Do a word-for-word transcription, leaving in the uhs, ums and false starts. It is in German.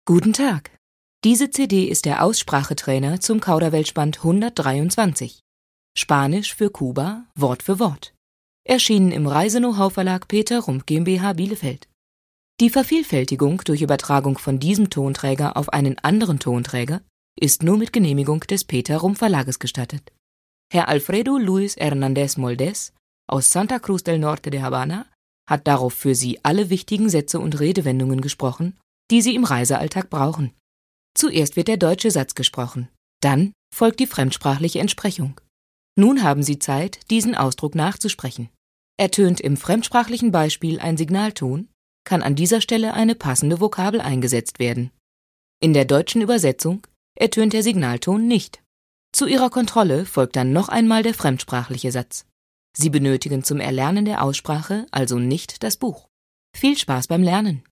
Guten Tag. Diese C D ist der Aussprachetrainer zum Kauderwelsch-Band hundertdreiundzwanzig. Spanisch für Kuba, Wort für Wort. Erschienen im Reise-Know-how-Verlag Peter Rump GmbH Bielefeld. Die Vervielfältigung durch Übertragung von diesem Tonträger auf einen anderen Tonträger ist nur mit Genehmigung des Peter Rump Verlages gestattet. Herr Alfredo Luis Hernández Moldés aus Santa Cruz del Norte de Habana hat darauf für Sie alle wichtigen Sätze und Redewendungen gesprochen, die Sie im Reisealltag brauchen. Zuerst wird der deutsche Satz gesprochen, dann folgt die fremdsprachliche Entsprechung. Nun haben Sie Zeit, diesen Ausdruck nachzusprechen. Ertönt im fremdsprachlichen Beispiel ein Signalton, kann an dieser Stelle eine passende Vokabel eingesetzt werden. In der deutschen Übersetzung ertönt der Signalton nicht. Zu Ihrer Kontrolle folgt dann noch einmal der fremdsprachliche Satz. Sie benötigen zum Erlernen der Aussprache also nicht das Buch. Viel Spaß beim Lernen!